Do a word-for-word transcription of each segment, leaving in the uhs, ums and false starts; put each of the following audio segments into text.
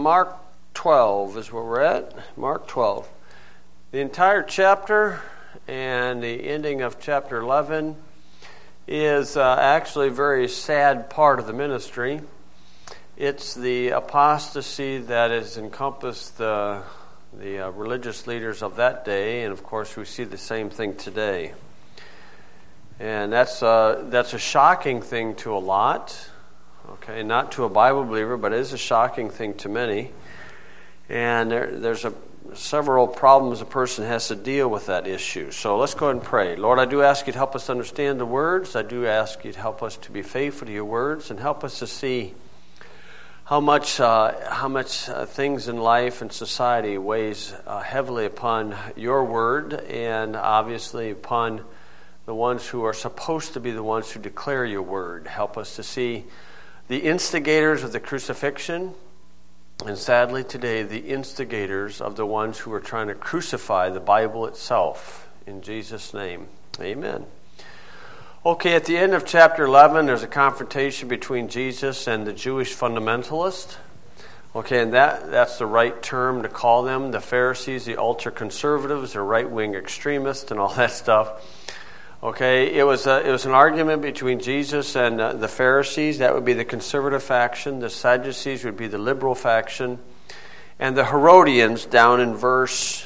Mark twelve is where we're at. Mark twelve. The entire chapter and the ending of chapter eleven is uh, actually a very sad part of the ministry. It's the apostasy that has encompassed the, the uh, religious leaders of that day, and of course we see the same thing today. And that's uh, that's a shocking thing to a lot. Okay, not to a Bible believer, but it is a shocking thing to many. And there, there's a, several problems a person has to deal with that issue. So let's go ahead and pray. Lord, I do ask you to help us understand the words. I do ask you to help us to be faithful to your words and help us to see how much uh, how much uh, things in life and society weighs uh, heavily upon your word and obviously upon the ones who are supposed to be the ones who declare your word. Help us to see the instigators of the crucifixion, and sadly today, the instigators of the ones who are trying to crucify the Bible itself. In Jesus' name, amen. Okay, at the end of chapter eleven, there's a confrontation between Jesus and the Jewish fundamentalist. Okay, and that, that's the right term to call them. The Pharisees, the ultra-conservatives, the right-wing extremists, and all that stuff. Okay, it was a, it was an argument between Jesus and uh, the Pharisees. That would be the conservative faction. The Sadducees would be the liberal faction. And the Herodians, down in verse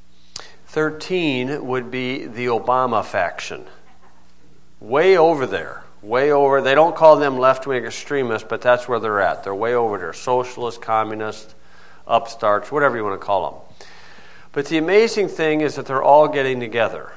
thirteen, would be the Obama faction. Way over there. Way over. They don't call them left-wing extremists, but that's where they're at. They're way over there. Socialists, communists, upstarts, whatever you want to call them. But the amazing thing is that they're all getting together.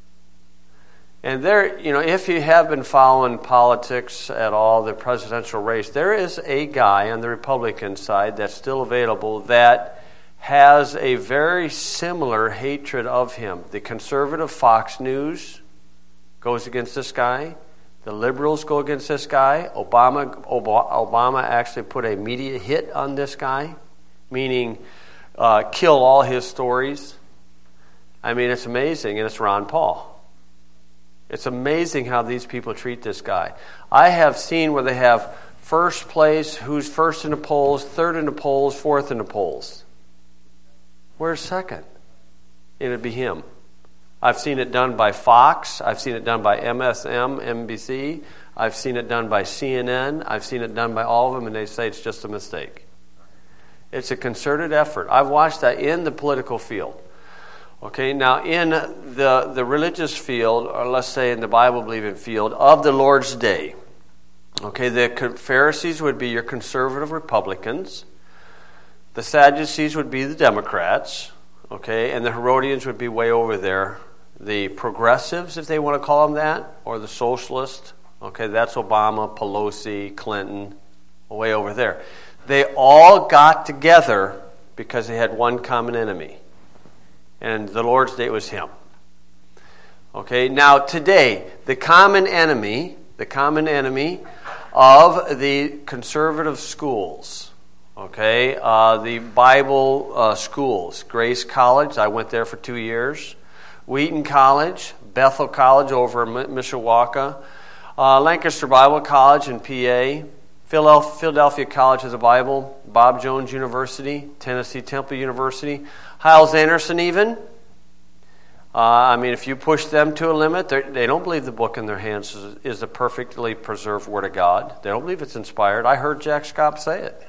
And there, you know, if you have been following politics at all, the presidential race, there is a guy on the Republican side that's still available that has a very similar hatred of him. The conservative Fox News goes against this guy. The liberals go against this guy. Obama, Obama actually put a media hit on this guy, meaning uh, kill all his stories. I mean, it's amazing, and it's Ron Paul. It's amazing how these people treat this guy. I have seen where they have first place, who's first in the polls, third in the polls, fourth in the polls. Where's second? It'd be him. I've seen it done by Fox. I've seen it done by M S M, N B C. I've seen it done by C N N. I've seen it done by all of them, and they say it's just a mistake. It's a concerted effort. I've watched that in the political field. Okay, now in the, the religious field, or let's say in the Bible-believing field of the Lord's Day, okay, the Pharisees would be your conservative Republicans, the Sadducees would be the Democrats, okay, and the Herodians would be way over there, the progressives, if they want to call them that, or the socialists, okay, that's Obama, Pelosi, Clinton, way over there. They all got together because they had one common enemy. And the Lord's Day was him. Okay, now today, the common enemy, the common enemy of the conservative schools, okay, uh, the Bible uh, schools, Grace College, I went there for two years, Wheaton College, Bethel College over in Mishawaka, uh, Lancaster Bible College in P A, Philadelphia College of the Bible, Bob Jones University, Tennessee Temple University, Hyles-Anderson even. Uh, I mean, if you push them to a limit, they don't believe the book in their hands is, is the perfectly preserved Word of God. They don't believe it's inspired. I heard Jack Scott say it.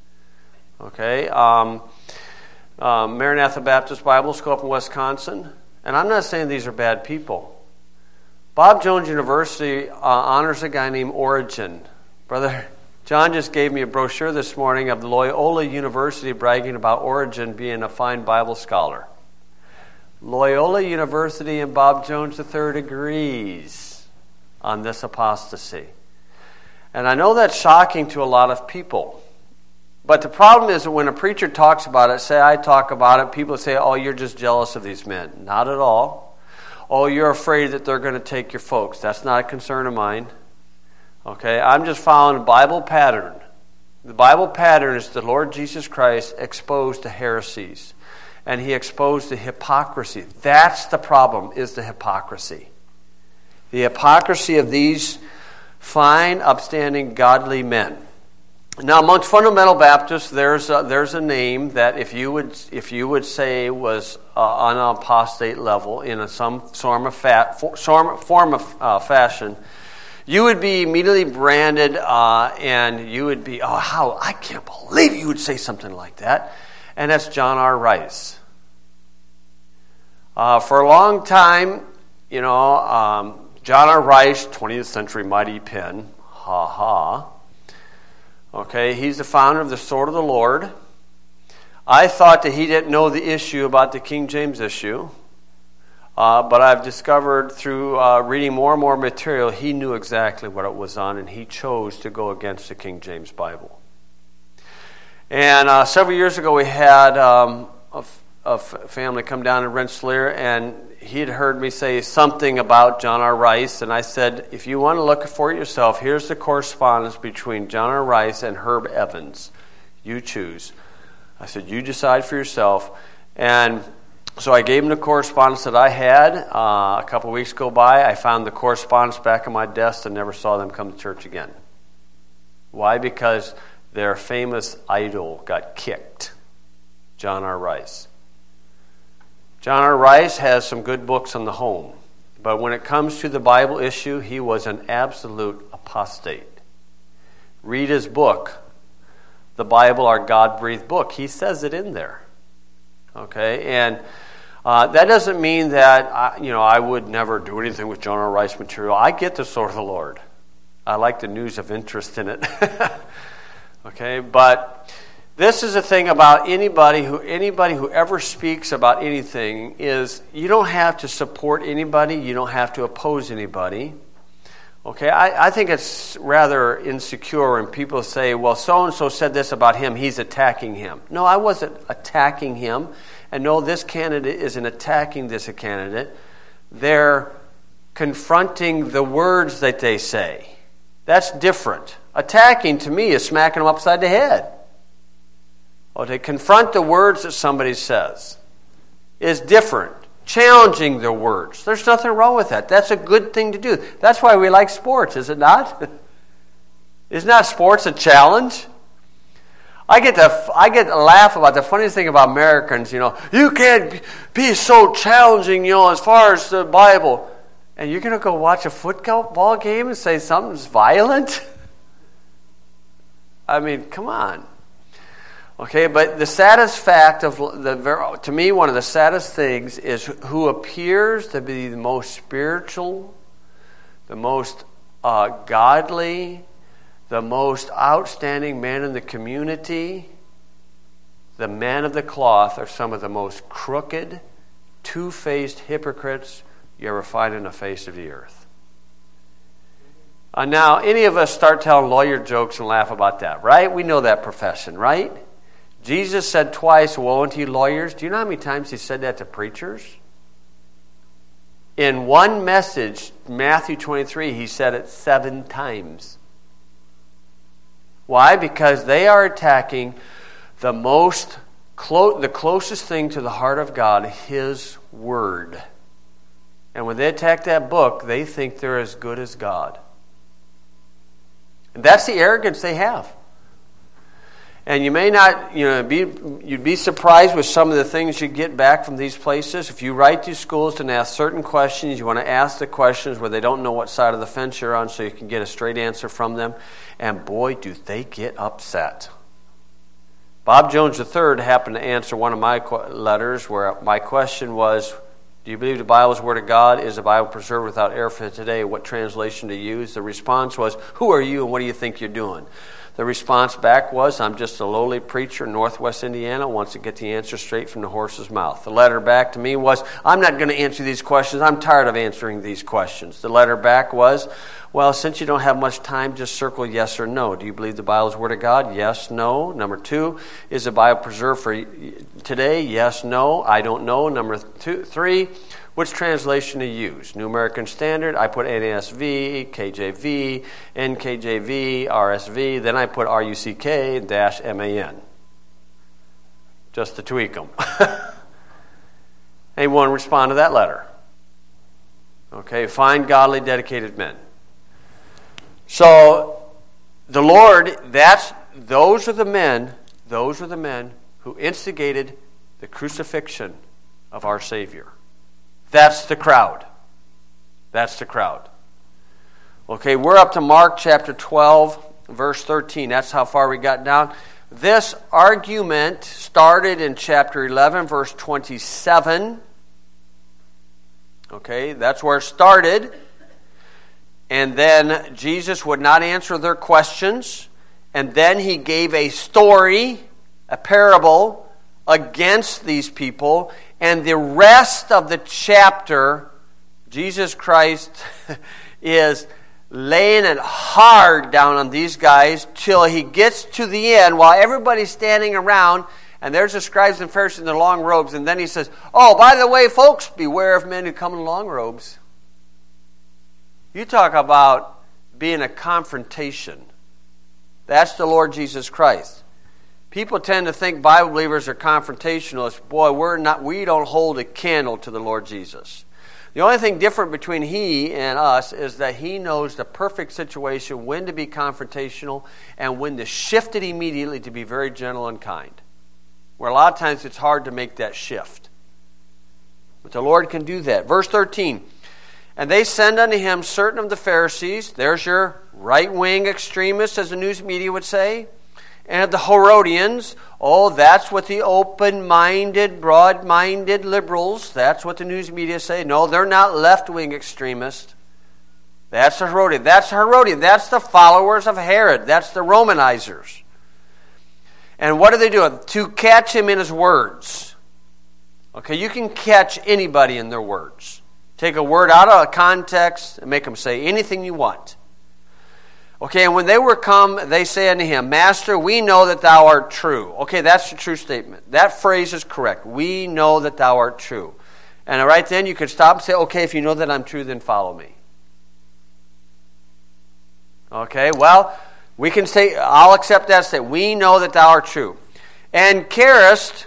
Okay. Um, um, Maranatha Baptist Bible School up in Wisconsin. And I'm not saying these are bad people. Bob Jones University uh, honors a guy named Origen. Brother John just gave me a brochure this morning of Loyola University bragging about Origen being a fine Bible scholar. Loyola University and Bob Jones the third agrees on this apostasy. And I know that's shocking to a lot of people. But the problem is that when a preacher talks about it, say I talk about it, people say, oh, you're just jealous of these men. Not at all. Oh, you're afraid that they're going to take your folks. That's not a concern of mine. Okay, I'm just following a Bible pattern. The Bible pattern is the Lord Jesus Christ exposed to heresies. And he exposed the hypocrisy. That's the problem, is the hypocrisy. The hypocrisy of these fine, upstanding, godly men. Now, amongst fundamental Baptists, there's a, there's a name that if you would if you would say was uh, on an apostate level in a, some form of fa- form, form of uh, fashion, you would be immediately branded, uh, and you would be, oh, how I can't believe you would say something like that, and that's John R. Rice. Uh, for a long time, you know, um, John R. Rice, twentieth century mighty pen, ha ha. Okay, he's the founder of the Sword of the Lord. I thought that he didn't know the issue about the King James issue, uh, but I've discovered through uh, reading more and more material, he knew exactly what it was on, and he chose to go against the King James Bible. And uh, several years ago, we had um, a, a family come down to Rensselaer, and he had heard me say something about John R. Rice, and I said, if you want to look for it yourself, here's the correspondence between John R. Rice and Herb Evans. You choose. I said, you decide for yourself. And so I gave him the correspondence that I had. Uh, a couple weeks go by, I found the correspondence back on my desk and never saw them come to church again. Why? Because their famous idol got kicked. John R. Rice. John R. Rice has some good books on the home, but when it comes to the Bible issue, he was an absolute apostate. Read his book, The Bible, Our God-Breathed Book. He says it in there. Okay, and uh, that doesn't mean that I, you know I would never do anything with John R. Rice material. I get the Sword of the Lord. I like the news of interest in it. Okay, but this is the thing about anybody who anybody who ever speaks about anything is you don't have to support anybody, you don't have to oppose anybody. Okay, I, I think it's rather insecure when people say, well, so-and-so said this about him, he's attacking him. No, I wasn't attacking him. And no, this candidate isn't attacking this candidate. They're confronting the words that they say. That's different. Attacking, to me, is smacking them upside the head. Or to confront the words that somebody says is different. Challenging the words. There's nothing wrong with that. That's a good thing to do. That's why we like sports, is it not? Isn't not sports a challenge? I get to I get to laugh about the funniest thing about Americans, you know, you can't be so challenging, you know, as far as the Bible. And you're going to go watch a football game and say something's violent? I mean, come on. Okay, but the saddest fact of the to me, one of the saddest things is who appears to be the most spiritual, the most uh, godly, the most outstanding man in the community. The men of the cloth are some of the most crooked, two-faced hypocrites you ever find in the face of the earth. Uh, now, any of us start telling lawyer jokes and laugh about that, right? We know that profession, right? Jesus said twice, woe unto you lawyers. Do you know how many times he said that to preachers? In one message, Matthew twenty-three, he said it seven times. Why? Because they are attacking the most, clo- the closest thing to the heart of God, His Word. And when they attack that book, they think they're as good as God. And that's the arrogance they have. And you may not, you know, be you'd be surprised with some of the things you get back from these places. If you write to schools and ask certain questions, you want to ask the questions where they don't know what side of the fence you're on so you can get a straight answer from them. And boy, do they get upset. Bob Jones the third happened to answer one of my letters where my question was, do you believe the Bible is the Word of God? Is the Bible preserved without error for today? What translation to use? The response was, who are you and what do you think you're doing? The response back was, I'm just a lowly preacher in Northwest Indiana, wants to get the answer straight from the horse's mouth. The letter back to me was, I'm not going to answer these questions. I'm tired of answering these questions. The letter back was, well, since you don't have much time, just circle yes or no. Do you believe the Bible is the Word of God? Yes, no. Number two, is the Bible preserved for today? Yes, no. I don't know. Number two, three, which translation to use? New American Standard, I put N A S V, K J V, N K J V, R S V, then I put R U C K dash M A N. Just to tweak them. Anyone respond to that letter? Okay, find godly, dedicated men. So, the Lord, that's those are the men, those are the men who instigated the crucifixion of our Savior. That's the crowd. That's the crowd. Okay, we're up to Mark chapter twelve, verse thirteen. That's how far we got down. This argument started in chapter eleven, verse twenty-seven. Okay, that's where it started. And then Jesus would not answer their questions. And then he gave a story, a parable, against these people. And the rest of the chapter, Jesus Christ is laying it hard down on these guys till he gets to the end while everybody's standing around. And there's the scribes and Pharisees in their long robes. And then he says, oh, by the way, folks, beware of men who come in long robes. You talk about being a confrontation. That's the Lord Jesus Christ. People tend to think Bible believers are confrontationalists. Boy, we're not. We don't hold a candle to the Lord Jesus. The only thing different between he and us is that he knows the perfect situation, when to be confrontational and when to shift it immediately to be very gentle and kind. Where a lot of times it's hard to make that shift. But the Lord can do that. Verse thirteen. And they send unto him certain of the Pharisees. There's your right-wing extremists, as the news media would say. And the Herodians. Oh, that's what the open-minded, broad-minded liberals, that's what the news media say. No, they're not left-wing extremists. That's the Herodian. That's the Herodian. That's the followers of Herod. That's the Romanizers. And what are they doing? To catch him in his words. Okay, you can catch anybody in their words. Take a word out of context and make them say anything you want. Okay, and when they were come, they say unto him, Master, we know that thou art true. Okay, that's the true statement. That phrase is correct. We know that thou art true. And right then you could stop and say, okay, if you know that I'm true, then follow me. Okay, well, we can say, I'll accept that statement. We know that thou art true. And carest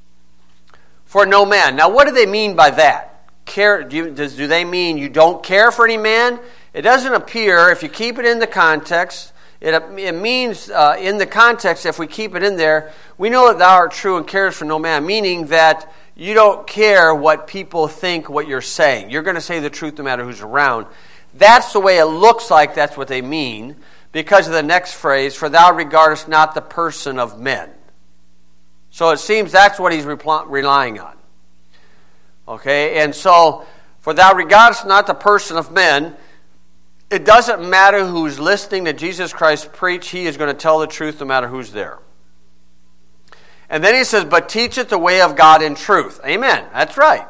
for no man. Now, what do they mean by that? Care, do, you, does, do they mean you don't care for any man? It doesn't appear, if you keep it in the context, it, it means uh, in the context, if we keep it in there, we know that thou art true and carest for no man, meaning that you don't care what people think, what you're saying. You're going to say the truth no matter who's around. That's the way it looks like that's what they mean, because of the next phrase, for thou regardest not the person of men. So it seems that's what he's repl- relying on. Okay, and so, for thou regardest not the person of men, it doesn't matter who's listening to Jesus Christ preach, he is going to tell the truth no matter who's there. And then he says, but teacheth the way of God in truth. Amen, that's right.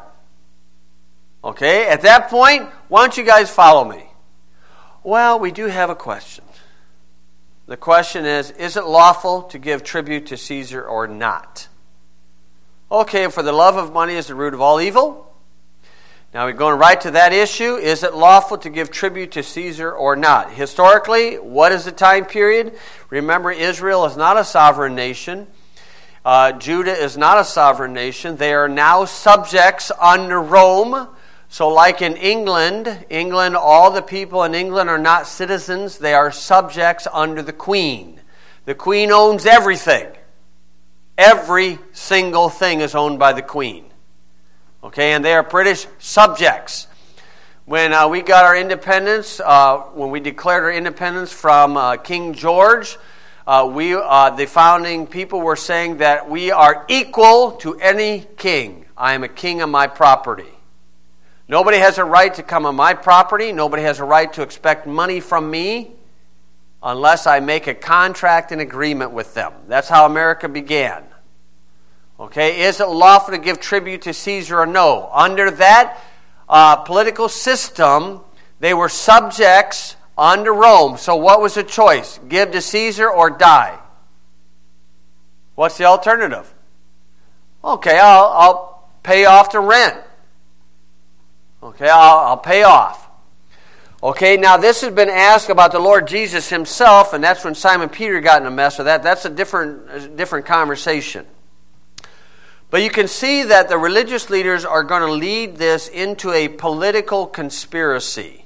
Okay, at that point, why don't you guys follow me? Well, we do have a question. The question is, is it lawful to give tribute to Caesar or not? Okay, for the love of money is the root of all evil. Now we're going right to that issue. Is it lawful to give tribute to Caesar or not? Historically, what is the time period? Remember, Israel is not a sovereign nation. Uh, Judah is not a sovereign nation. They are now subjects under Rome. So like in England, England, all the people in England are not citizens. They are subjects under the Queen. The Queen owns everything. Every single thing is owned by the Queen. Okay, and they are British subjects. When uh, we got our independence, uh, when we declared our independence from uh, King George, uh, we uh, the founding people were saying that we are equal to any king. I am a king on my property. Nobody has a right to come on my property. Nobody has a right to expect money from me unless I make a contract and agreement with them. That's how America began. Okay, is it lawful to give tribute to Caesar or no? Under that uh, political system, they were subjects under Rome. So what was the choice? Give to Caesar or die? What's the alternative? Okay, I'll, I'll pay off the rent. Okay, I'll, I'll pay off. Okay, now this has been asked about the Lord Jesus himself, and that's when Simon Peter got in a mess with that. That's a different, a different conversation. But you can see that the religious leaders are going to lead this into a political conspiracy.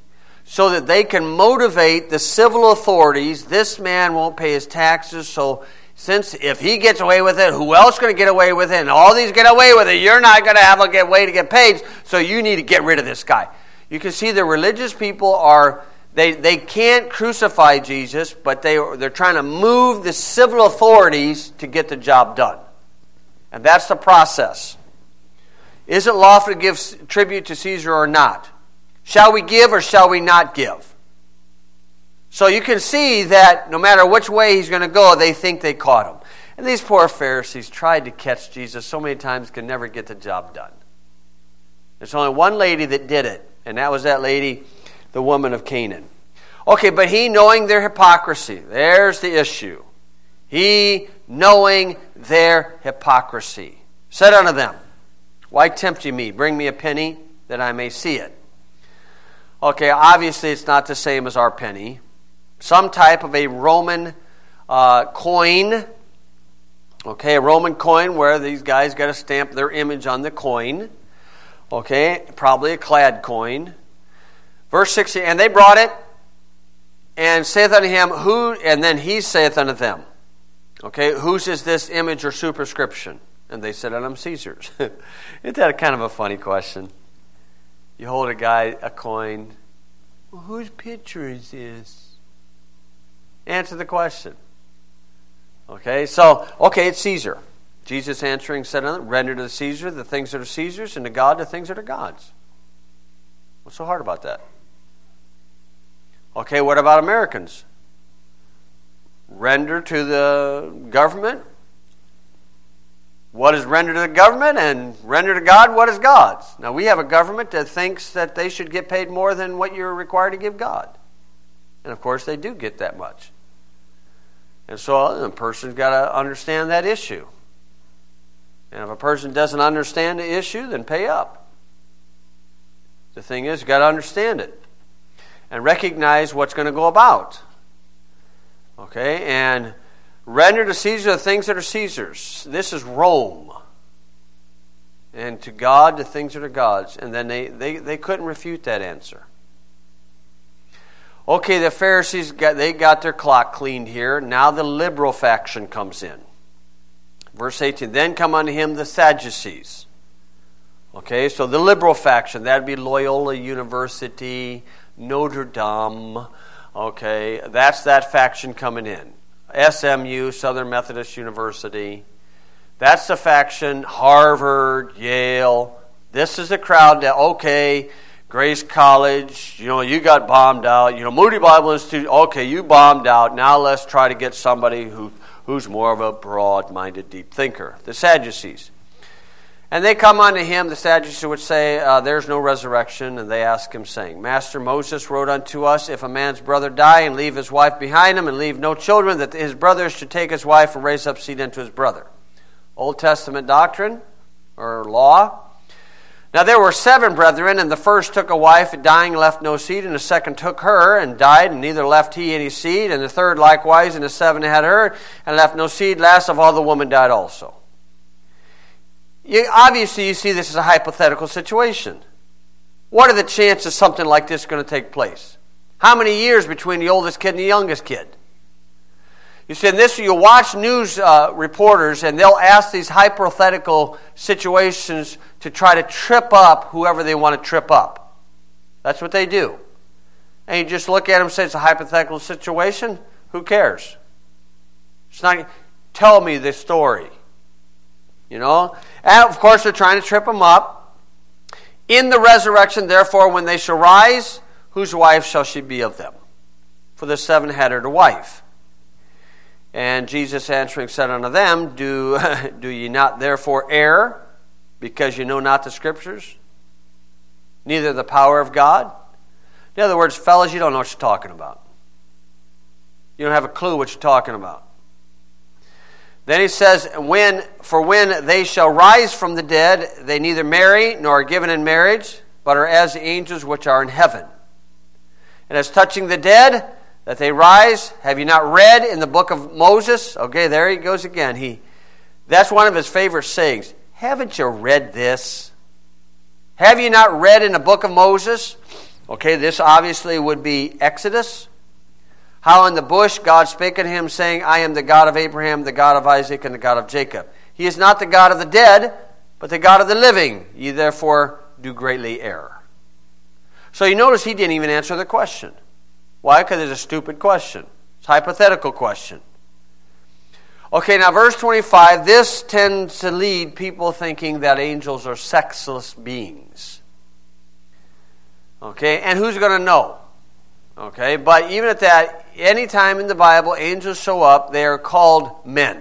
so that they can motivate the civil authorities. This man won't pay his taxes, so since if he gets away with it, who else is going to get away with it? And all these get away with it. You're not going to have a get way to get paid, so you need to get rid of this guy. You can see the religious people are, they, they can't crucify Jesus, but they, they're trying to move the civil authorities to get the job done. And that's the process. Is it lawful to give tribute to Caesar or not? Shall we give or shall we not give? So you can see that no matter which way he's going to go, they think they caught him. And these poor Pharisees tried to catch Jesus so many times, could never get the job done. There's only one lady that did it, and that was that lady, the woman of Canaan. Okay, but he knowing their hypocrisy, there's the issue. He knowing their hypocrisy said unto them, why tempt ye me? Bring me a penny that I may see it. Okay, obviously it's not the same as our penny. Some type of a Roman uh, coin. Okay, a Roman coin where these guys got to stamp their image on the coin. Okay, probably a clad coin. Verse sixteen, and they brought it, and saith unto him, who, and then he saith unto them, okay, whose is this image or superscription? And they said unto him, Caesar's. Isn't that a kind of a funny question? You hold a guy, a coin, well, whose picture is this? Answer the question. Okay, so, okay, it's Caesar. Jesus answering said unto them, render to Caesar the things that are Caesar's, and to God the things that are God's. What's so hard about that? Okay, what about Americans? Render to the government what is rendered to the government, and render to God what is God's. Now, we have a government that thinks that they should get paid more than what you're required to give God. And, of course, they do get that much. And so a person's got to understand that issue. And if a person doesn't understand the issue, then pay up. The thing is, you've got to understand it. And recognize what's going to go about. Okay, and render to Caesar the things that are Caesar's. This is Rome. And to God the things that are God's. And then they, they, they couldn't refute that answer. Okay, the Pharisees, got, they got their clock cleaned here. Now the liberal faction comes in. Verse eighteen, then come unto him the Sadducees. Okay, so the liberal faction, that would be Loyola University, Notre Dame. Okay, that's that faction coming in. S M U, Southern Methodist University. That's the faction, Harvard, Yale. This is the crowd that, okay, Grace College, you know, you got bombed out. You know, Moody Bible Institute, okay, you bombed out. Now let's try to get somebody who, who's more of a broad-minded, deep thinker. The Sadducees. And they come unto him, the Sadducees would say, uh, there's no resurrection. And they ask him, saying, Master, Moses wrote unto us, if a man's brother die and leave his wife behind him and leave no children, that his brother should take his wife and raise up seed unto his brother. Old Testament doctrine or law. Now there were seven brethren, and the first took a wife, and dying left no seed, and the second took her, and died, and neither left he any seed, and the third likewise, and the seven had her, and left no seed. Last of all, the woman died also. You, obviously, you see this is a hypothetical situation. What are the chances something like this is going to take place? How many years between the oldest kid and the youngest kid? You see, in this, you watch news uh, reporters, and they'll ask these hypothetical situations to try to trip up whoever they want to trip up. That's what they do. And you just look at them and say, it's a hypothetical situation? Who cares? It's not. Tell me the story. You know? And, of course, they're trying to trip them up. In the resurrection, therefore, when they shall rise, whose wife shall she be of them? For the seven had her to wife. And Jesus answering said unto them, Do, do ye not therefore err, because you know not the Scriptures, neither the power of God? In other words, fellas, you don't know what you're talking about. You don't have a clue what you're talking about. Then he says, when, for when they shall rise from the dead, they neither marry nor are given in marriage, but are as the angels which are in heaven. And as touching the dead, that they rise, have you not read in the book of Moses? Okay, there he goes again. He, that's one of his favorite sayings. Haven't you read this? Have you not read in the book of Moses? Okay, this obviously would be Exodus. How in the bush God spake unto him, saying, I am the God of Abraham, the God of Isaac, and the God of Jacob. He is not the God of the dead, but the God of the living. Ye therefore do greatly err. So you notice he didn't even answer the question. Why? Because it's a stupid question. It's a hypothetical question. Okay, now verse twenty-five, this tends to lead people thinking that angels are sexless beings. Okay, and who's going to know? Okay, but even at that, any time in the Bible angels show up, they are called men.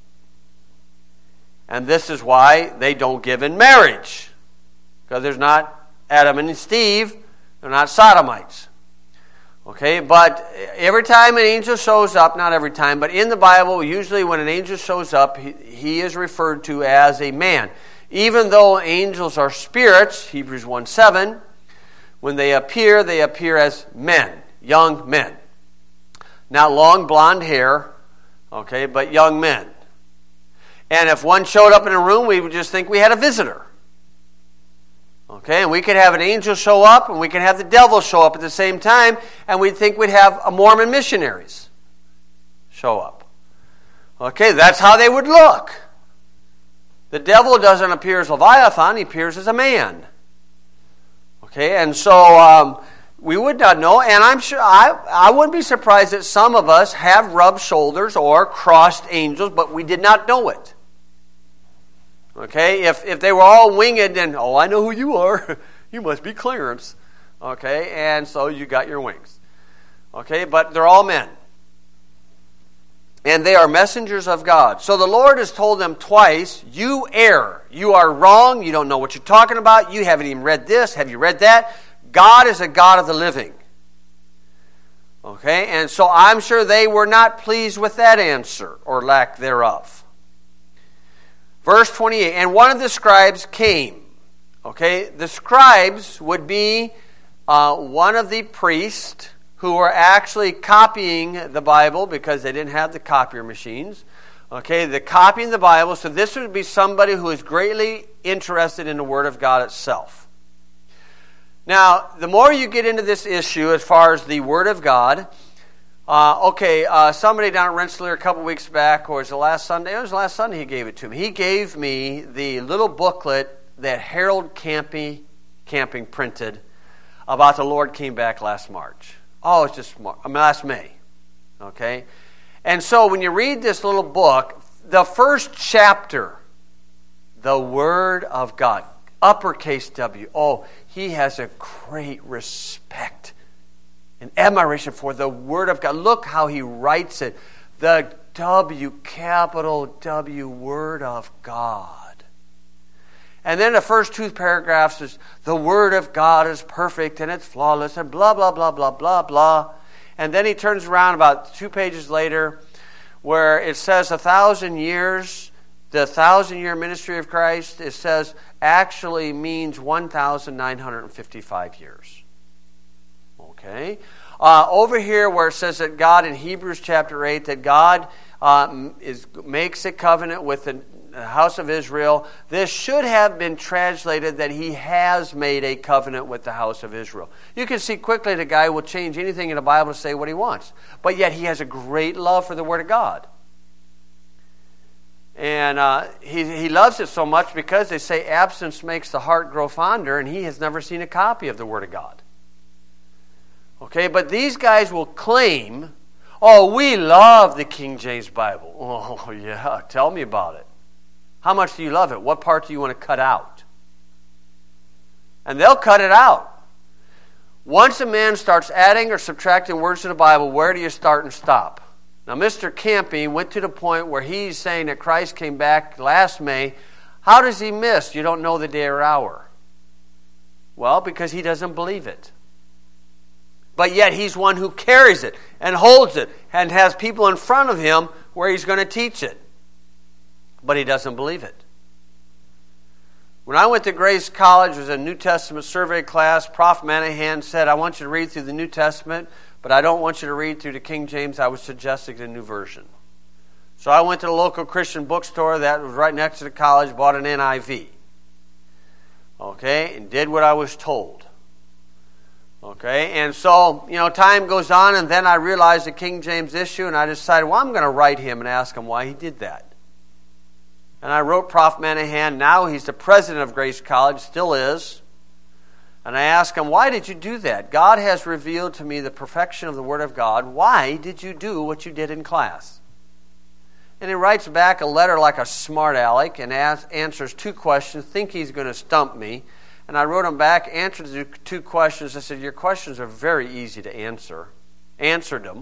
And this is why they don't give in marriage. Because there's not Adam and Steve, they're not sodomites. Okay, but every time an angel shows up, not every time, but in the Bible, usually when an angel shows up, he, he is referred to as a man. Even though angels are spirits, Hebrews one seven, when they appear, they appear as men, young men. Not long blonde hair, okay, but young men. And if one showed up in a room, we would just think we had a visitor. Okay, and we could have an angel show up, and we could have the devil show up at the same time, and we'd think we'd have a Mormon missionaries show up. Okay, that's how they would look. The devil doesn't appear as Leviathan, he appears as a man. Okay, and so um, we would not know, and I'm sure, I, I wouldn't be surprised that some of us have rubbed shoulders or crossed angels, but we did not know it. Okay, if if they were all winged, then, oh, I know who you are. You must be Clarence. Okay, and so you got your wings. Okay, but they're all men. And they are messengers of God. So the Lord has told them twice, you err. You are wrong. You don't know what you're talking about. You haven't even read this. Have you read that? God is a God of the living. Okay, and so I'm sure they were not pleased with that answer or lack thereof. Verse twenty-eight, and one of the scribes came. Okay, the scribes would be uh, one of the priests who were actually copying the Bible because they didn't have the copier machines. Okay, the copying the Bible. So this would be somebody who is greatly interested in the Word of God itself. Now, the more you get into this issue as far as the Word of God, Uh, okay, uh, somebody down at Rensselaer a couple weeks back, or was it last Sunday? It was last Sunday he gave it to me. He gave me the little booklet that Harold Camping, Camping printed about the Lord came back last March. Oh, it's just Mar- I mean, last May. Okay? And so when you read this little book, the first chapter, the Word of God, uppercase W. Oh, he has a great respect and admiration for the Word of God. Look how he writes it. The W, capital W, Word of God. And then the first two paragraphs is, the Word of God is perfect and it's flawless and blah, blah, blah, blah, blah, blah. And then he turns around about two pages later where it says a thousand years, the thousand-year ministry of Christ, it says actually means one thousand nine hundred fifty-five years. Okay. Uh, over here where it says that God in Hebrews chapter eight, that God uh, is makes a covenant with the house of Israel, this should have been translated that he has made a covenant with the house of Israel. You can see quickly the guy will change anything in the Bible to say what he wants. But yet he has a great love for the Word of God. And uh, he, he loves it so much because they say absence makes the heart grow fonder, and he has never seen a copy of the Word of God. Okay, but these guys will claim, oh, we love the King James Bible. Oh, yeah, tell me about it. How much do you love it? What part do you want to cut out? And they'll cut it out. Once a man starts adding or subtracting words to the Bible, where do you start and stop? Now, Mister Campy went to the point where he's saying that Christ came back last May. How does he miss? You don't know the day or hour. Well, because he doesn't believe it. But yet he's one who carries it and holds it and has people in front of him where he's going to teach it. But he doesn't believe it. When I went to Grace College, it was a New Testament survey class. Prof Manahan said, I want you to read through the New Testament, but I don't want you to read through the King James. I was suggesting the New Version. So I went to the local Christian bookstore that was right next to the college, bought an N I V. Okay, and did what I was told. Okay, and so, you know, time goes on, and then I realized the King James issue, and I decided, well, I'm going to write him and ask him why he did that. And I wrote Professor Manahan. Now he's the president of Grace College, still is. And I asked him, why did you do that? God has revealed to me the perfection of the Word of God. Why did you do what you did in class? And he writes back a letter like a smart aleck and asks, answers two questions, think he's going to stump me. And I wrote him back, answered the two questions. I said, your questions are very easy to answer. Answered them.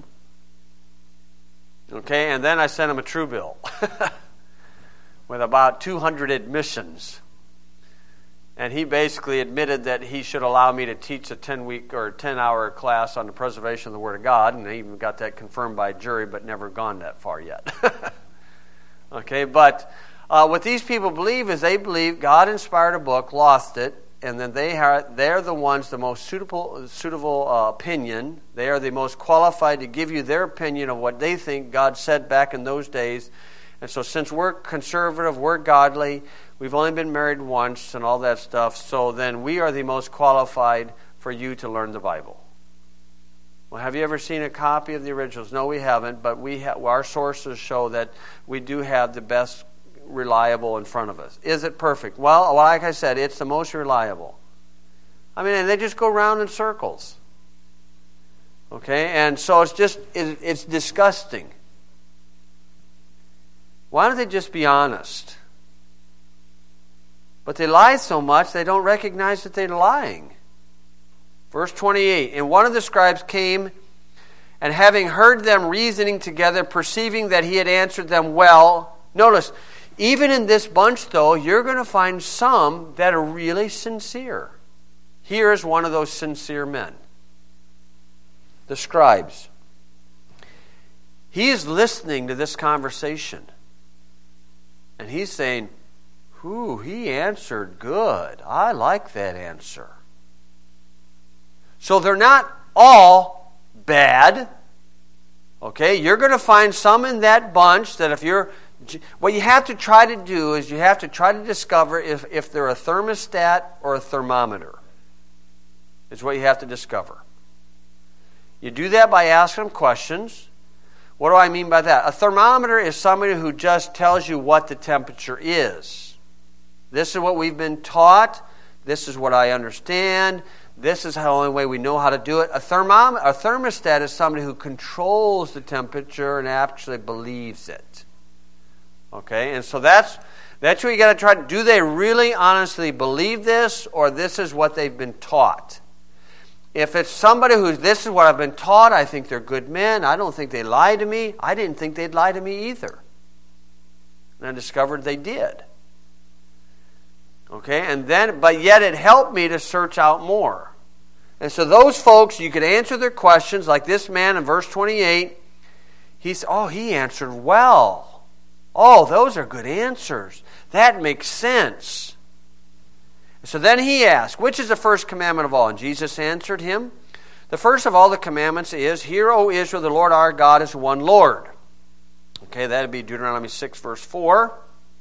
Okay, and then I sent him a true bill with about two hundred admissions. And he basically admitted that he should allow me to teach a ten-week or ten-hour class on the preservation of the Word of God, and I even got that confirmed by a jury, but never gone that far yet. Okay, but uh, what these people believe is they believe God inspired a book, lost it, and then they are they're the ones, the most suitable suitable uh, opinion. They are the most qualified to give you their opinion of what they think God said back in those days. And so since we're conservative, we're godly, we've only been married once and all that stuff, so then we are the most qualified for you to learn the Bible. Well, have you ever seen a copy of the originals? No, we haven't, but we ha- our sources show that we do have the best reliable in front of us. Is it perfect? Well, like I said, it's the most reliable. I mean, and they just go round in circles. Okay, and so it's just, it, it's disgusting. Why don't they just be honest? But they lie so much, they don't recognize that they're lying. Verse twenty-eight, and one of the scribes came, and having heard them reasoning together, perceiving that he had answered them well. Notice, even in this bunch, though, you're going to find some that are really sincere. Here is one of those sincere men. The scribes. He is listening to this conversation. And he's saying, ooh, he answered good. I like that answer. So they're not all bad. Okay, you're going to find some in that bunch that if you're... What you have to try to do is you have to try to discover if, if they're a thermostat or a thermometer. Is what you have to discover. You do that by asking them questions. What do I mean by that? A thermometer is somebody who just tells you what the temperature is. This is what we've been taught. This is what I understand. This is the only way we know how to do it. A, thermom- a thermostat is somebody who controls the temperature and actually believes it. Okay, and so that's that's what you got to try to do. They really honestly believe this, or this is what they've been taught? If it's somebody who's, this is what I've been taught, I think they're good men, I don't think they lie to me, I didn't think they'd lie to me either. And I discovered they did. Okay, and then, but yet it helped me to search out more. And so those folks, you could answer their questions, like this man in verse twenty-eight, he's, oh, he answered well. Oh, those are good answers. That makes sense. So then he asked, which is the first commandment of all? And Jesus answered him, the first of all the commandments is, hear, O Israel, the Lord our God is one Lord. Okay, that would be Deuteronomy six, verse four.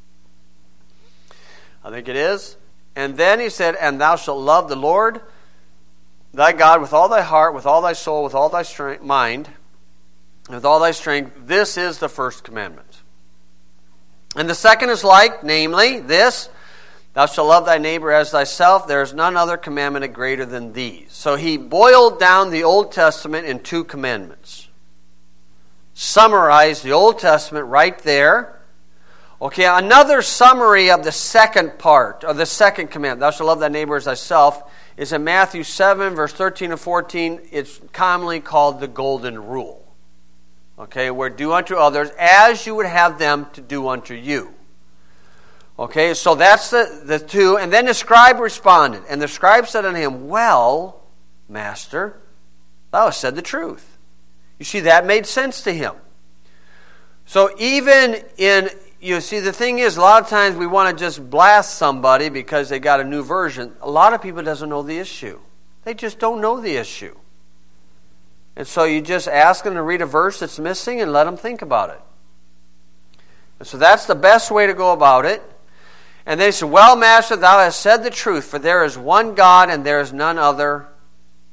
I think it is. And then he said, and thou shalt love the Lord thy God with all thy heart, with all thy soul, with all thy strength, mind, and with all thy strength. This is the first commandment. And the second is like, namely, this, thou shalt love thy neighbor as thyself. There is none other commandment greater than these. So he boiled down the Old Testament in two commandments. Summarized the Old Testament right there. Okay, another summary of the second part, of the second commandment, thou shalt love thy neighbor as thyself, is in Matthew seven, verse thirteen and fourteen. It's commonly called the Golden Rule. Okay, where do unto others as you would have them to do unto you. Okay, so that's the, the two. And then the scribe responded. And the scribe said unto him, well, Master, thou hast said the truth. You see, that made sense to him. So even in, you see, the thing is, a lot of times we want to just blast somebody because they got a new version. A lot of people doesn't know the issue. They just don't know the issue. And so you just ask them to read a verse that's missing and let them think about it. And so that's the best way to go about it. And they said, well, Master, thou hast said the truth, for there is one God and there is none other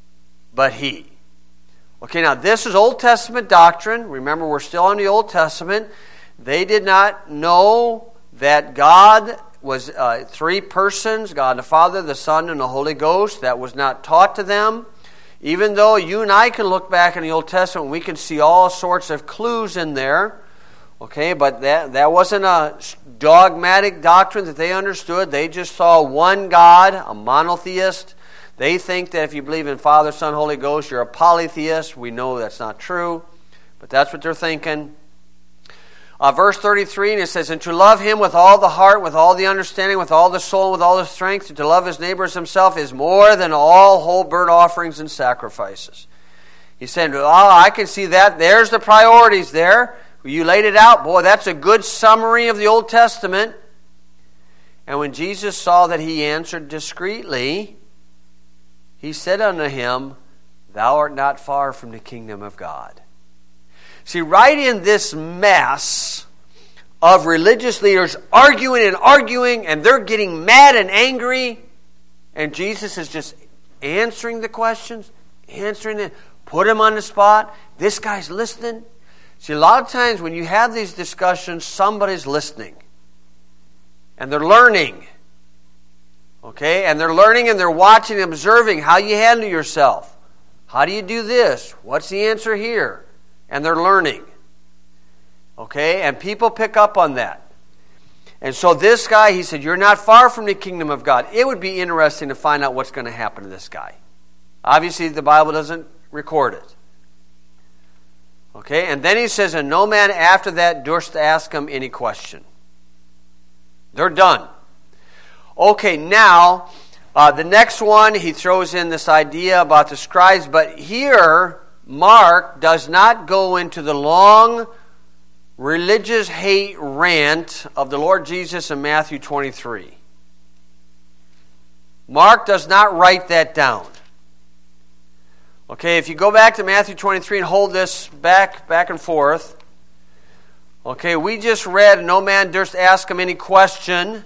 but he. Okay, now this is Old Testament doctrine. Remember, we're still in the Old Testament. They did not know that God was uh, three persons, God the Father, the Son, and the Holy Ghost. That was not taught to them. Even though you and I can look back in the Old Testament, we can see all sorts of clues in there. Okay, but that, that wasn't a dogmatic doctrine that they understood. They just saw one God, a monotheist. They think that if you believe in Father, Son, Holy Ghost, you're a polytheist. We know that's not true, but that's what they're thinking. Uh, verse thirty-three, and it says, and to love him with all the heart, with all the understanding, with all the soul, with all the strength, and to love his neighbor as himself is more than all whole burnt offerings and sacrifices. He said, oh, I can see that. There's the priorities there. You laid it out. Boy, that's a good summary of the Old Testament. And when Jesus saw that he answered discreetly, he said unto him, thou art not far from the kingdom of God. See, right in this mess of religious leaders arguing and arguing, and they're getting mad and angry, and Jesus is just answering the questions, answering it, put him on the spot. This guy's listening. See, a lot of times when you have these discussions, somebody's listening. And they're learning. Okay? And they're learning and they're watching and observing how you handle yourself. How do you do this? What's the answer here? And they're learning. Okay? And people pick up on that. And so this guy, he said, you're not far from the kingdom of God. It would be interesting to find out what's going to happen to this guy. Obviously, the Bible doesn't record it. Okay? And then he says, and no man after that durst ask him any question. They're done. Okay, now, uh, the next one, he throws in this idea about the scribes, but here, Mark does not go into the long religious hate rant of the Lord Jesus in Matthew twenty-three. Mark does not write that down. Okay, if you go back to Matthew twenty-three and hold this back, back and forth. Okay, we just read, no man durst ask him any question.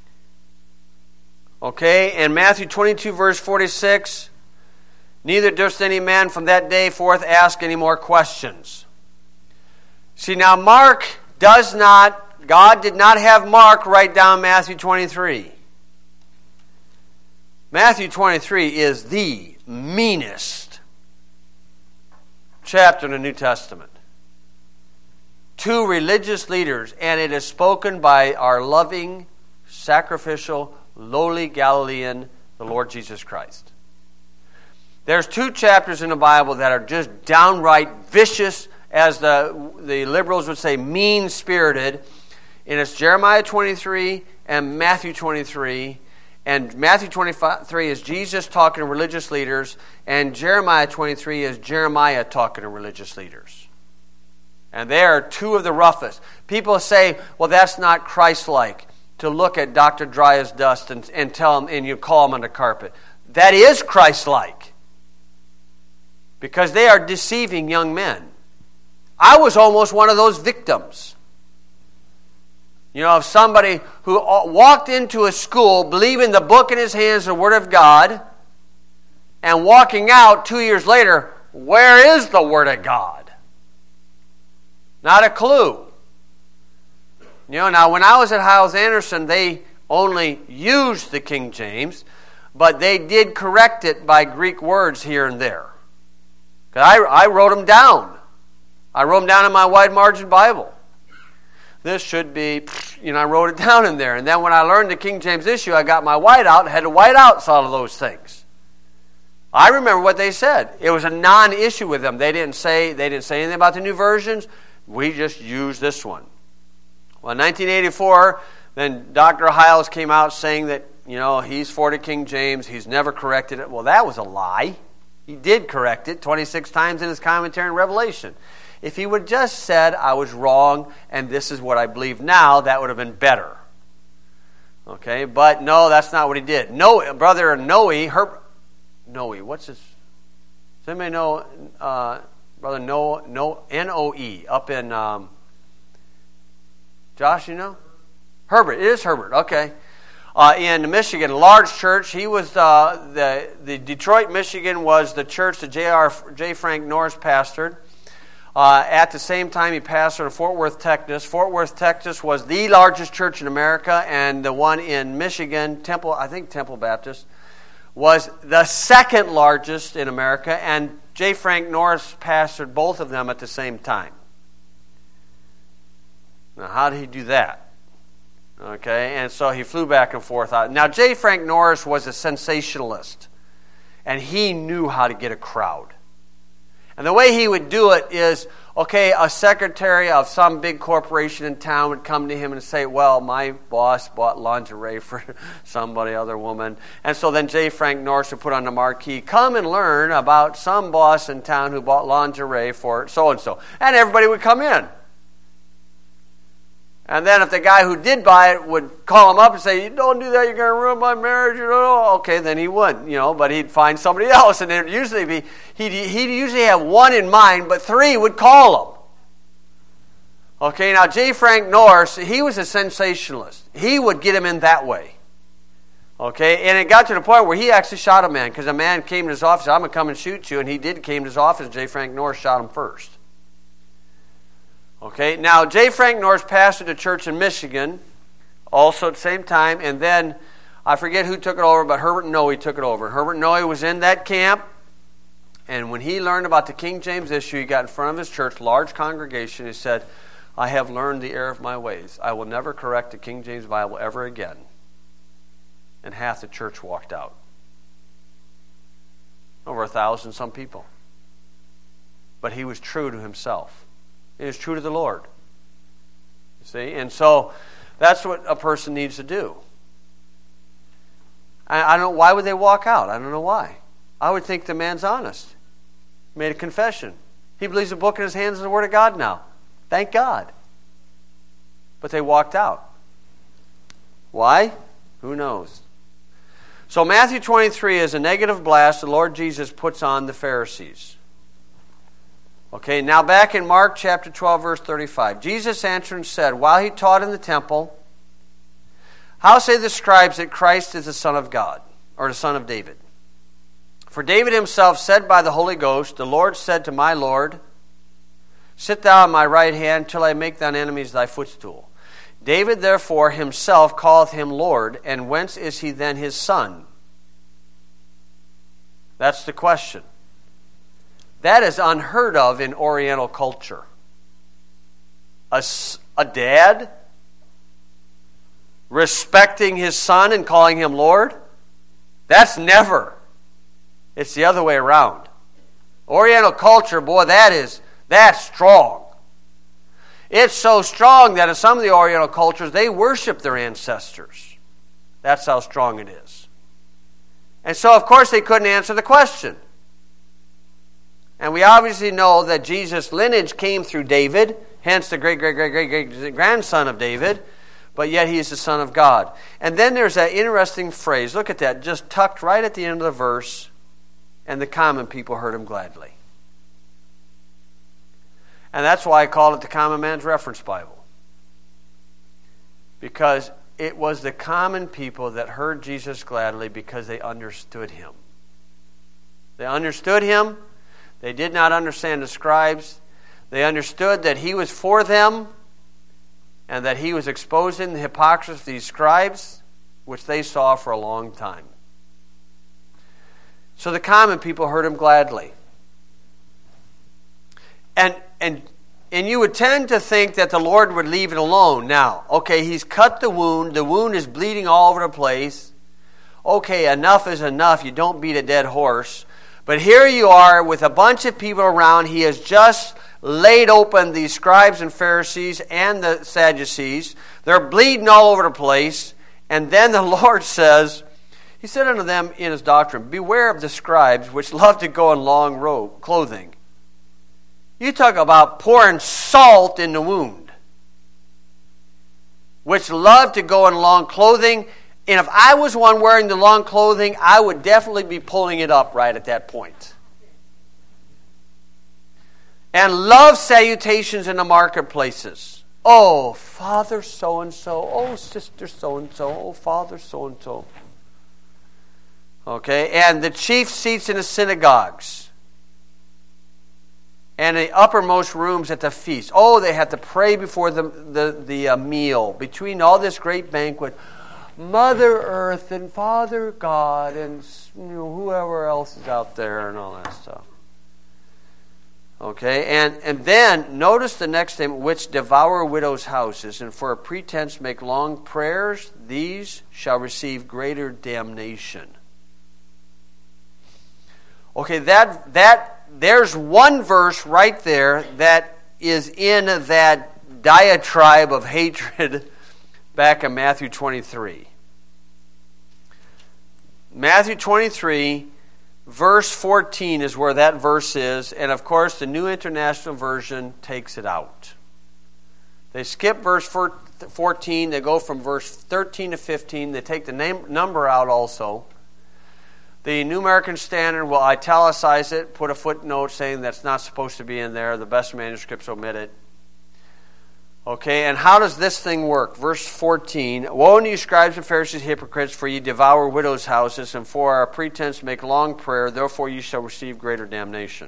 Okay, and Matthew twenty-two, verse forty-six, neither durst any man from that day forth ask any more questions. See, now Mark does not, God did not have Mark write down Matthew twenty-three. Matthew twenty-three is the meanest chapter in the New Testament. Two religious leaders, and it is spoken by our loving, sacrificial, lowly Galilean, the Lord Jesus Christ. There's two chapters in the Bible that are just downright vicious, as the, the liberals would say, mean-spirited. And it's Jeremiah twenty-three and Matthew twenty-three. And Matthew twenty-three is Jesus talking to religious leaders, and Jeremiah twenty-three is Jeremiah talking to religious leaders. And they are two of the roughest. People say, well, that's not Christ-like to look at Doctor Dry as dust and, and tell him, and you call him on the carpet. That is Christ-like. Because they are deceiving young men. I was almost one of those victims. You know, of somebody who walked into a school believing the book in his hands, the Word of God, and walking out two years later, where is the Word of God? Not a clue. You know, now when I was at Hyles-Anderson, they only used the King James, but they did correct it by Greek words here and there. I, I wrote them down. I wrote them down in my wide margin Bible. This should be, you know, I wrote it down in there. And then when I learned the King James issue, I got my white out and had to white out all of those things. I remember what they said. It was a non-issue with them. They didn't say they didn't say anything about the new versions. We just used this one. Well, in nineteen eighty-four, then Doctor Hyles came out saying that, you know, he's for the King James. He's never corrected it. Well, that was a lie. He did correct it twenty-six times in his commentary in Revelation. If he would have just said, I was wrong, and this is what I believe now, that would have been better. Okay, but no, that's not what he did. No, brother Noe, Herb, Noe, what's his, does anybody know, uh, brother Noe, no, N O E, up in, um, Josh, you know? Herbert, it is Herbert, okay. uh, in Michigan, a large church. He was uh, the the Detroit, Michigan was the church that J R J. Frank Norris pastored. Uh, at the same time, he pastored in Fort Worth, Texas. Fort Worth, Texas was the largest church in America, and the one in Michigan, Temple, I think Temple Baptist, was the second largest in America, and J. Frank Norris pastored both of them at the same time. Now, how did he do that? Okay, and so he flew back and forth. Now, J. Frank Norris was a sensationalist, and he knew how to get a crowd. And the way he would do it is, okay, a secretary of some big corporation in town would come to him and say, well, my boss bought lingerie for somebody, other woman. And so then J. Frank Norris would put on the marquee, come and learn about some boss in town who bought lingerie for so-and-so. And everybody would come in. And then if the guy who did buy it would call him up and say, don't do that, you're going to ruin my marriage, you know, okay, then he wouldn't, you know, but he'd find somebody else. And it'd usually be, he'd, he'd usually have one in mind, but three would call him. Okay, now J. Frank Norris, he was a sensationalist. He would get him in that way. Okay, and it got to the point where he actually shot a man, because a man came to his office, I'm going to come and shoot you, and he did, came to his office, and J. Frank Norris shot him first. Okay, now J. Frank Norris pastored a church in Michigan, also at the same time, and then I forget who took it over, but Herbert Noe took it over. Herbert Noe was in that camp, and when he learned about the King James issue, he got in front of his church, large congregation, he said, I have learned the error of my ways. I will never correct the King James Bible ever again. And half the church walked out. Over a thousand some people. But he was true to himself. He was true to the Lord. You see? And so that's what a person needs to do. I, I don't know, why would they walk out? I don't know why. I would think the man's honest. He made a confession. He believes the book in his hands is the Word of God now. Thank God. But they walked out. Why? Who knows? So Matthew twenty-three is a negative blast the Lord Jesus puts on the Pharisees. Okay, now back in Mark chapter twelve, verse thirty-five. Jesus answered and said, while he taught in the temple, how say the scribes that Christ is the Son of God, or the Son of David? For David himself said by the Holy Ghost, the Lord said to my Lord, sit thou on my right hand till I make thine enemies thy footstool. David therefore himself calleth him Lord, and whence is he then his son? That's the question. That is unheard of in Oriental culture. A, a dad respecting his son and calling him Lord? That's never. It's the other way around. Oriental culture, boy, that is, that's strong. It's so strong that in some of the Oriental cultures, they worship their ancestors. That's how strong it is. And so, of course, they couldn't answer the question. And we obviously know that Jesus' lineage came through David, hence the great, great, great, great, great grandson of David, but yet he is the Son of God. And then there's that interesting phrase, look at that, just tucked right at the end of the verse, and the common people heard him gladly. And that's why I call it the Common Man's Reference Bible. Because it was the common people that heard Jesus gladly because they understood him. They understood him. They did not understand the scribes. They understood that he was for them and that he was exposing the hypocrisy of these scribes, which they saw for a long time. So the common people heard him gladly. And and and you would tend to think that the Lord would leave it alone. Now, okay, he's cut the wound. The wound is bleeding all over the place. Okay, enough is enough. You don't beat a dead horse. But here you are with a bunch of people around. He has just laid open the scribes and Pharisees and the Sadducees. They're bleeding all over the place. And then the Lord says, he said unto them in his doctrine, beware of the scribes which love to go in long robe clothing. You talk about pouring salt in the wound. Which love to go in long clothing. And if I was one wearing the long clothing, I would definitely be pulling it up right at that point. And love salutations in the marketplaces. Oh, Father so-and-so. Oh, Sister so-and-so. Oh, Father so-and-so. Okay, and the chief seats in the synagogues and the uppermost rooms at the feast. Oh, they had to pray before the, the, the uh, meal. Between all this great banquet, Mother Earth and Father God and you know, whoever else is out there and all that stuff. Okay, and, and then notice the next statement, which devour widows' houses, and for a pretense make long prayers, these shall receive greater damnation. Okay, that that there's one verse right there that is in that diatribe of hatred back in Matthew twenty-three. Matthew twenty-three, verse fourteen is where that verse is, and of course the New International Version takes it out. They skip verse fourteen, they go from verse thirteen to fifteen, they take the name, number out also. The New American Standard will italicize it, put a footnote saying that's not supposed to be in there. The best manuscripts omit it. Okay, and how does this thing work? Verse fourteen, woe unto you, scribes and Pharisees, hypocrites, for ye devour widows' houses, and for our pretense make long prayer, therefore ye shall receive greater damnation.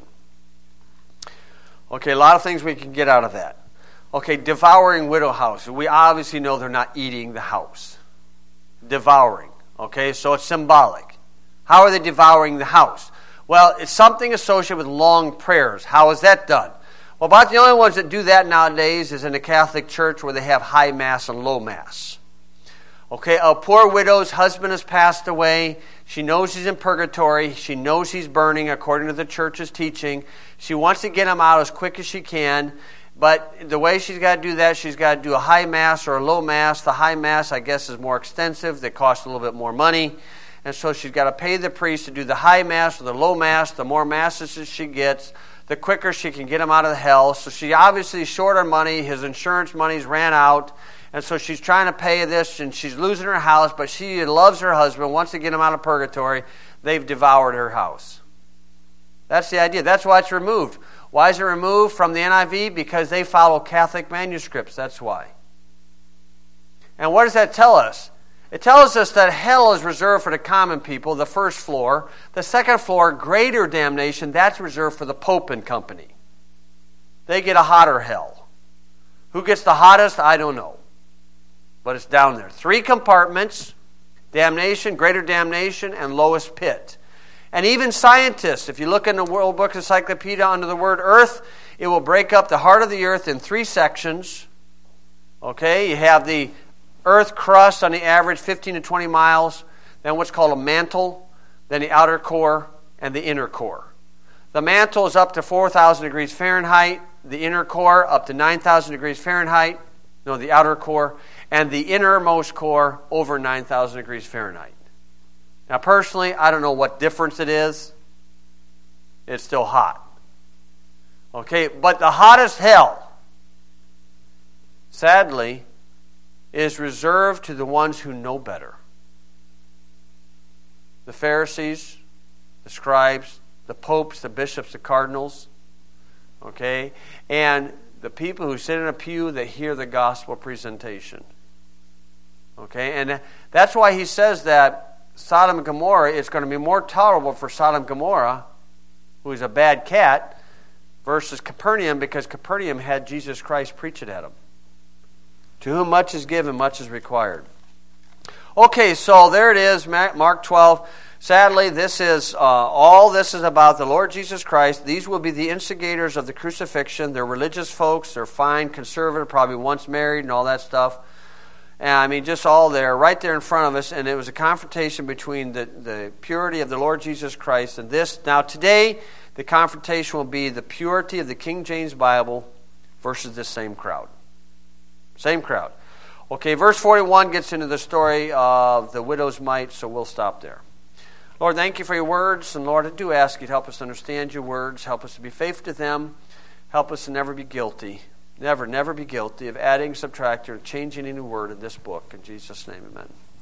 Okay, a lot of things we can get out of that. Okay, devouring widow houses. We obviously know they're not eating the house. Devouring. Okay, so it's symbolic. How are they devouring the house? Well, it's something associated with long prayers. How is that done? Well, about the only ones that do that nowadays is in the Catholic Church where they have high mass and low mass. Okay, a poor widow's husband has passed away. She knows he's in purgatory. She knows he's burning according to the church's teaching. She wants to get him out as quick as she can. But the way she's got to do that, she's got to do a high mass or a low mass. The high mass, I guess, is more extensive. They cost a little bit more money. And so she's got to pay the priest to do the high mass or the low mass. The more masses she gets, the quicker she can get him out of hell. So she obviously is short on money. His insurance money's ran out. And so she's trying to pay this, and she's losing her house, but she loves her husband, wants to get him out of purgatory. They've devoured her house. That's the idea. That's why it's removed. Why is it removed from the N I V? Because they follow Catholic manuscripts. That's why. And what does that tell us? It tells us that hell is reserved for the common people, the first floor. The second floor, greater damnation, that's reserved for the Pope and company. They get a hotter hell. Who gets the hottest? I don't know. But it's down there. Three compartments, damnation, greater damnation, and lowest pit. And even scientists, if you look in the World Book Encyclopedia under the word earth, it will break up the heart of the earth in three sections. Okay, you have the earth crust on the average fifteen to twenty miles, then what's called a mantle, then the outer core, and the inner core. The mantle is up to four thousand degrees Fahrenheit, the inner core up to nine thousand degrees Fahrenheit, no, the outer core, and the innermost core over nine thousand degrees Fahrenheit. Now personally, I don't know what difference it is. It's still hot. Okay, but the hottest hell, sadly, is reserved to the ones who know better. The Pharisees, the scribes, the popes, the bishops, the cardinals, okay, and the people who sit in a pew that hear the gospel presentation. Okay, and that's why he says that Sodom and Gomorrah is going to be more tolerable for Sodom and Gomorrah, who is a bad cat, versus Capernaum, because Capernaum had Jesus Christ preach it at them. To whom much is given, much is required. Okay, so there it is, Mark twelve. Sadly, this is uh, all this is about the Lord Jesus Christ. These will be the instigators of the crucifixion. They're religious folks. They're fine, conservative, probably once married and all that stuff. And I mean, just all there, right there in front of us. And it was a confrontation between the, the purity of the Lord Jesus Christ and this. Now, today, the confrontation will be the purity of the King James Bible versus this same crowd. Same crowd. Okay, verse forty-one gets into the story of the widow's mite, so we'll stop there. Lord, thank you for your words, and Lord, I do ask you to help us understand your words, help us to be faithful to them, help us to never be guilty, never, never be guilty of adding, subtracting, or changing any word in this book. In Jesus' name, amen.